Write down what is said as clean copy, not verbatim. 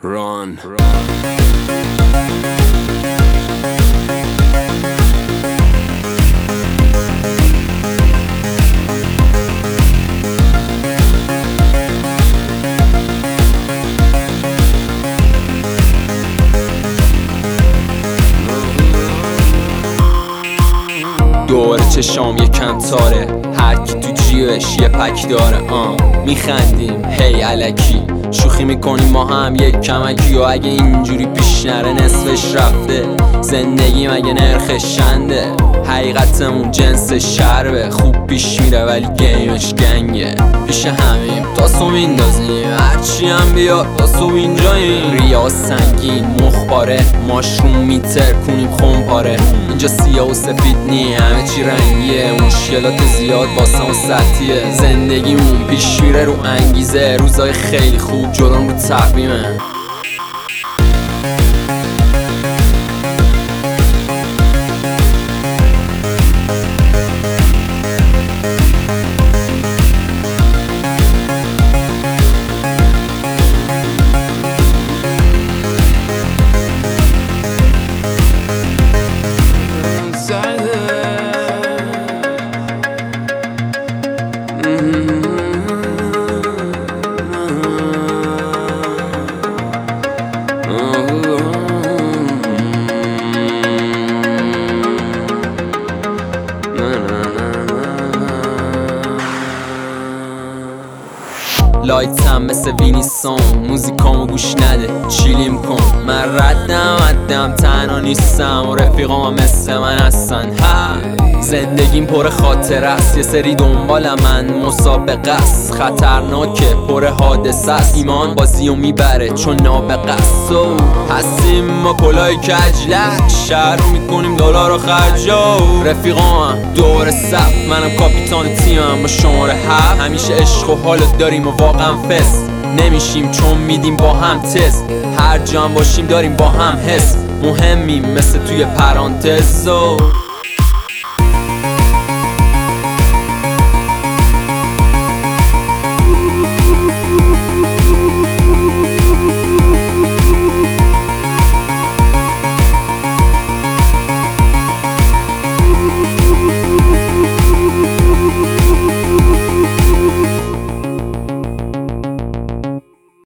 Run. دور چشام یکم تاره، هر کی تو جیبش یه پک داره. میخندیم هی الکی، شوخی میکنیم ما هم یک کمکی. و اگه اینجوری پیش نره نصفش رفته، زندگی مگه نرخش چنده؟ حقیقتمون جنس شربه، خوب پیش میره ولی گیمش گنگه. پیش همیم تاسو میندازیم، هرچی هم بیاد تاسو اینجاییم. ریا سنگین مخباره، ماشروم میتر کنیم خونپاره. اینجا سیاه و سفید نی، همه چی رنگیه. مشکلات زیاد واسه سطحیه، زندگیمون پیش میره رو انگیزه. روزای خیلی خوب جلوم رو تقویمه. لایتم مثل وینیسون، موزیکامو گوش نده چیلیم کن. من ردم تنها نیستم و رفیقام مثل من هستن. زندگیم پر خاطره است، یه سری دنبال من مسابقه است. خطرناکه پر حادثه است، ایمان بازیو میبره چون نابغه است. هستیم ما کلای کجلک، شهر میکنیم دلار و خرجا. رفیقام دور صف، منم کاپیتان تیمم با شماره 7. همیشه عشق و حالو داریم و واقعا فست نمیشیم چون میدیم با هم تست. هر جا باشیم داریم با هم حس، مهمیم مثل توی پرانتز.